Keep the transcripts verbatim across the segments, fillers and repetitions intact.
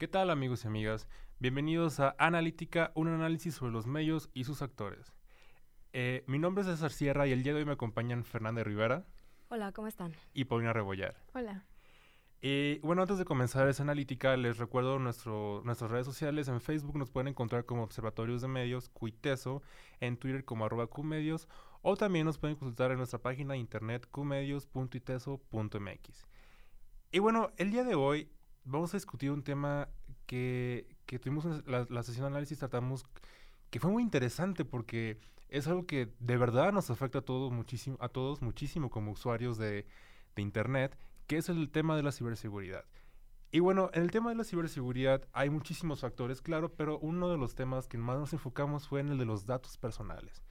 ¿Qué tal, amigos y amigas? Bienvenidos a Analítica, un análisis sobre los medios y sus actores. Eh, mi nombre es César Sierra y el día de hoy me acompañan Fernanda Rivera Hola, ¿cómo están? y Paulina Rebollar. Hola. Eh, bueno, antes de comenzar esa analítica, les recuerdo nuestro, nuestras redes sociales. En Facebook nos pueden encontrar como Observatorios de Medios, Cuiteso, en Twitter como arroba Qmedios, o también nos pueden consultar en nuestra página de internet qmedios punto iteso punto m x. Y bueno, el día de hoy vamos a discutir un tema que, que tuvimos en la, la sesión de análisis, tratamos, que fue muy interesante porque es algo que de verdad nos afecta a todos muchísimo, a todos muchísimo como usuarios de, de Internet, que es el tema de la ciberseguridad. Y bueno, en el tema de la ciberseguridad hay muchísimos factores, claro, pero uno de los temas que más nos enfocamos fue en el de los datos personales.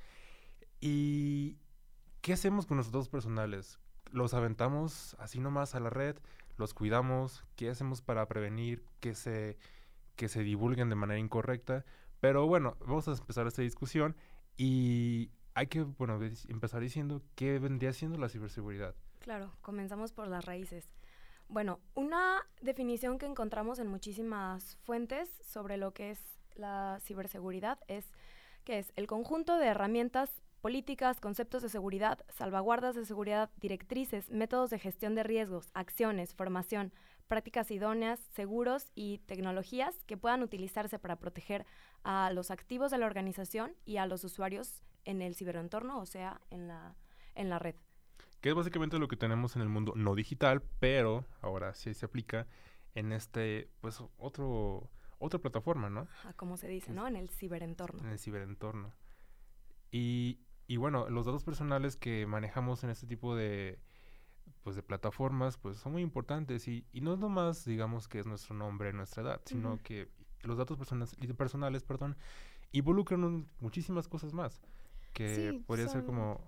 ¿Y qué hacemos con nuestros datos personales? ¿Los aventamos así nomás a la red? ¿Los cuidamos? ¿Qué hacemos para prevenir que se, que se divulguen de manera incorrecta? Pero bueno, vamos a empezar esta discusión y hay que, bueno, empezar diciendo qué vendría siendo la ciberseguridad. Claro, comenzamos por las raíces. Bueno, una definición que encontramos en muchísimas fuentes sobre lo que es la ciberseguridad es que es el conjunto de herramientas, políticas, conceptos de seguridad, salvaguardas de seguridad, directrices, métodos de gestión de riesgos, acciones, formación, prácticas idóneas, seguros y tecnologías que puedan utilizarse para proteger a los activos de la organización y a los usuarios en el ciberentorno, o sea, en la, en la red. Que es básicamente lo que tenemos en el mundo no digital, pero ahora sí se aplica en este, pues, otro, otra plataforma, ¿no? Ah, como se dice, ¿no? En el ciberentorno. En el ciberentorno. Y, y bueno, los datos personales que manejamos en este tipo de, pues, de plataformas, pues son muy importantes. Y, y no es nomás, digamos, que es nuestro nombre, nuestra edad, sino uh-huh. que los datos personas, personales, perdón, involucran un, muchísimas cosas más. Que sí, podría son, ser como...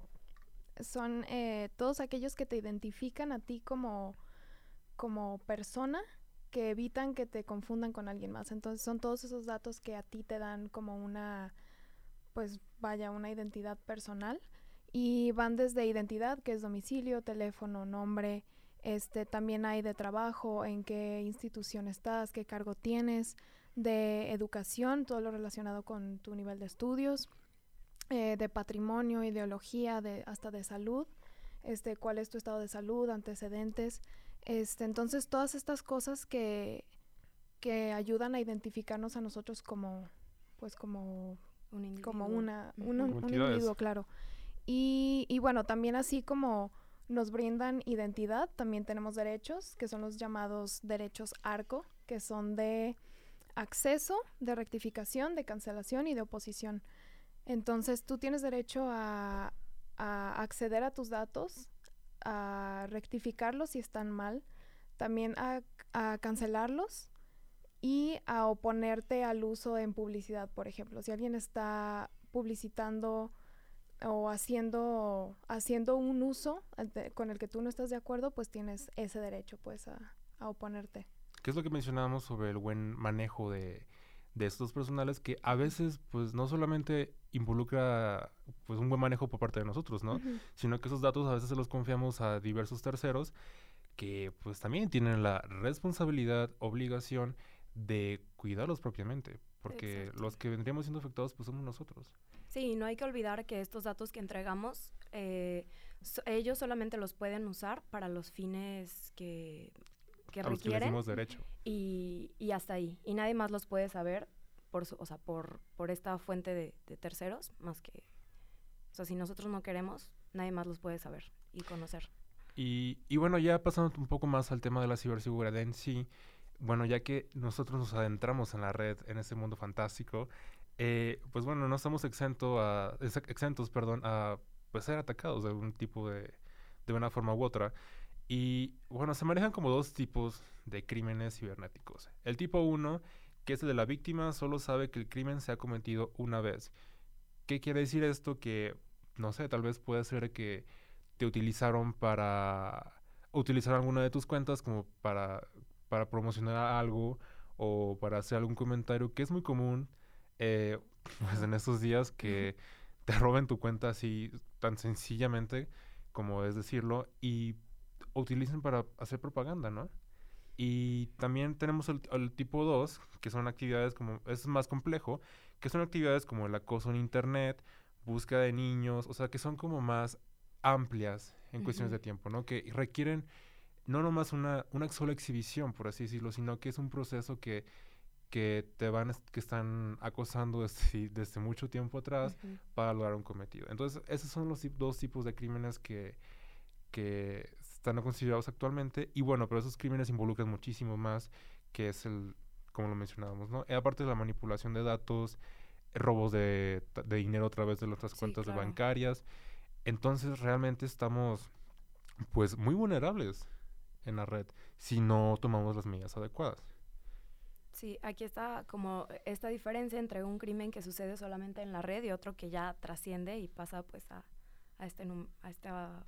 Son eh, todos aquellos que te identifican a ti como, como persona, que evitan que te confundan con alguien más. Entonces son todos esos datos que a ti te dan como una, pues vaya, una identidad personal. Y van desde identidad, que es domicilio, teléfono, nombre. Este, también hay de trabajo, en qué institución estás, qué cargo tienes, de educación, todo lo relacionado con tu nivel de estudios. Eh, de patrimonio, ideología, de, hasta de salud, este, cuál es tu estado de salud, antecedentes, este, entonces todas estas cosas que, que ayudan a identificarnos a nosotros como, pues como, un individuo. como una, un, un, un individuo, claro. Y, y bueno, también así como nos brindan identidad, también tenemos derechos, que son los llamados derechos ARCO, que son de acceso, de rectificación, de cancelación y de oposición. Entonces, tú tienes derecho a, a acceder a tus datos, a rectificarlos si están mal, también a, a cancelarlos y a oponerte al uso en publicidad, por ejemplo. Si alguien está publicitando o haciendo, haciendo un uso de, con el que tú no estás de acuerdo, pues tienes ese derecho pues, a, a oponerte. ¿Qué es lo que mencionábamos sobre el buen manejo de... de estos personales que a veces pues no solamente involucra pues un buen manejo por parte de nosotros, ¿no? Uh-huh. Sino que esos datos a veces se los confiamos a diversos terceros que pues también tienen la responsabilidad, obligación de cuidarlos propiamente, porque Exacto. Los que vendríamos siendo afectados pues somos nosotros. Sí, no hay que olvidar que estos datos que entregamos, eh, so, ellos solamente los pueden usar para los fines que... que a requieren los que les derecho. Y, y hasta ahí. Y nadie más los puede saber por, su, o sea, por, por esta fuente de, de terceros, más que... O sea, si nosotros no queremos, nadie más los puede saber y conocer. Y, y bueno, ya pasando un poco más al tema de la ciberseguridad en sí, bueno, ya que nosotros nos adentramos en la red, en ese mundo fantástico, eh, pues bueno, no estamos exento a, exentos perdón, a pues, ser atacados de algún tipo de... de una forma u otra. Y bueno, se manejan como dos tipos de crímenes cibernéticos. El tipo uno, que es el de la víctima, solo sabe que el crimen se ha cometido una vez. ¿Qué quiere decir esto? Que, no sé, tal vez puede ser que te utilizaron para... utilizar alguna de tus cuentas como para, para promocionar algo o para hacer algún comentario, que es muy común eh, pues en estos días que te roben tu cuenta así tan sencillamente como es decirlo y utilicen para hacer propaganda, ¿no? Y también tenemos el, el tipo dos, que son actividades como, es más complejo, que son actividades como el acoso en internet, búsqueda de niños, o sea, que son como más amplias en Ujú. cuestiones de tiempo, ¿no? Que requieren no nomás una, una sola exhibición, por así decirlo, sino que es un proceso que, que te van, est- que están acosando desde, desde mucho tiempo atrás Ujú. para lograr un cometido. Entonces, esos son los tip- dos tipos de crímenes que, que están considerados actualmente. Y bueno, pero esos crímenes involucran muchísimo más, que es el, como lo mencionábamos, ¿no? Y aparte de la manipulación de datos, robos de, ta- de dinero a través de nuestras Sí, cuentas de claro. bancarias. Entonces, realmente estamos, pues, muy vulnerables en la red si no tomamos las medidas adecuadas. Sí, aquí está como esta diferencia entre un crimen que sucede solamente en la red y otro que ya trasciende y pasa pues a, a, este, num- a esta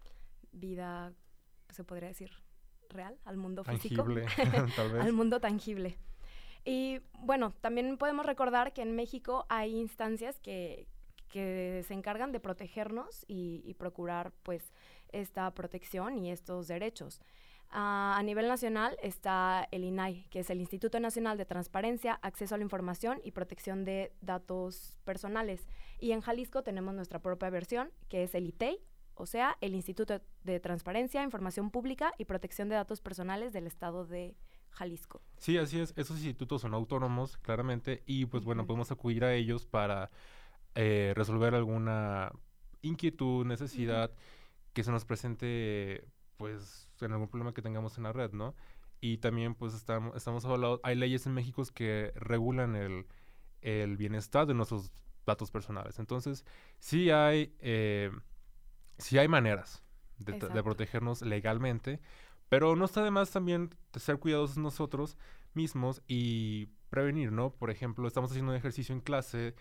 vida, se podría decir, real, al mundo físico, Tangible, tal al vez. mundo tangible. Y bueno, también podemos recordar que en México hay instancias que, que se encargan de protegernos y, y procurar pues esta protección y estos derechos. Ah, a nivel nacional está el I N A I, que es el Instituto Nacional de Transparencia, Acceso a la Información y Protección de Datos Personales. Y en Jalisco tenemos nuestra propia versión, que es el I T E I, o sea, el Instituto de Transparencia, Información Pública y Protección de Datos Personales del Estado de Jalisco. Sí, así es. Esos institutos son autónomos, claramente, y pues bueno, Ujú. podemos acudir a ellos para eh, resolver alguna inquietud, necesidad que se nos presente, pues, en algún problema que tengamos en la red, ¿no? Y también, pues, estamos, estamos hablando, hay leyes en México que regulan el, el bienestar de nuestros datos personales. Entonces, sí hay, eh, sí hay maneras de, t- de Exacto. protegernos legalmente, pero no está de más también de ser cuidadosos nosotros mismos y prevenir, ¿no? Por ejemplo, estamos haciendo un ejercicio en clase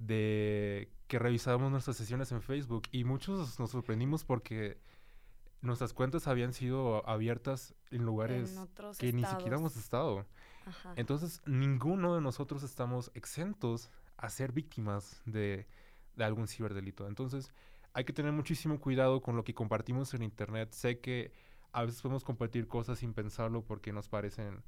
de que revisábamos nuestras sesiones en Facebook y muchos nos sorprendimos porque nuestras cuentas habían sido abiertas en En lugares otros que ni siquiera hemos estados. estado. Ajá. Entonces, ninguno de nosotros estamos exentos a ser víctimas de, de algún ciberdelito. Entonces, hay que tener muchísimo cuidado con lo que compartimos en Internet. Sé que a veces podemos compartir cosas sin pensarlo porque nos parecen,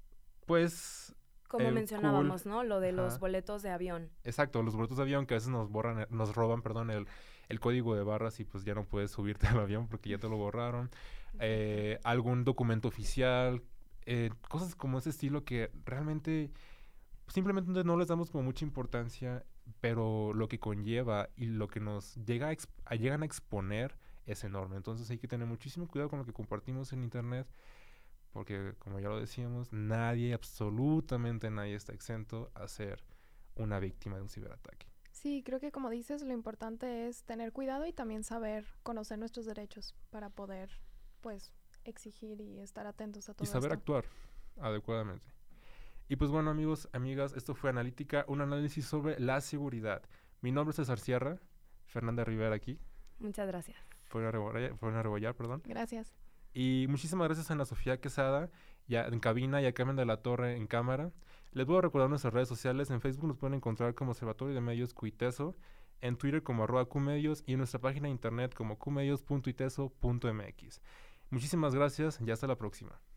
pues, Como eh, cool. mencionábamos, ¿no? Lo de los Ajá. boletos de avión. Exacto, los boletos de avión que a veces nos borran, eh, nos roban, perdón, el, el código de barras y pues ya no puedes subirte al avión porque ya te lo borraron. Eh, algún documento oficial, eh, cosas como ese estilo que realmente simplemente no les damos como mucha importancia, pero lo que conlleva y lo que nos llega a, exp- a- llegan a exponer es enorme. Entonces hay que tener muchísimo cuidado con lo que compartimos en internet, porque como ya lo decíamos, nadie, absolutamente nadie está exento a ser una víctima de un ciberataque. Sí, creo que como dices, lo importante es tener cuidado y también saber conocer nuestros derechos para poder, pues, exigir y estar atentos a Y todo saber esto. actuar adecuadamente. Y pues bueno, amigos, amigas, esto fue Analítica, un análisis sobre la seguridad. Mi nombre es César Sierra, Fernanda Rivera aquí, Muchas gracias. Fueron a rebollar, fueron a rebollar, perdón. Gracias. Y muchísimas gracias a Ana Sofía Quesada, ya en cabina y a Carmen de la Torre en cámara. Les voy a recordar nuestras redes sociales. En Facebook nos pueden encontrar como Observatorio de Medios Cuiteso, en Twitter como arroba Qmedios y en nuestra página de internet como qmedios punto iteso punto mx. Muchísimas gracias y hasta la próxima.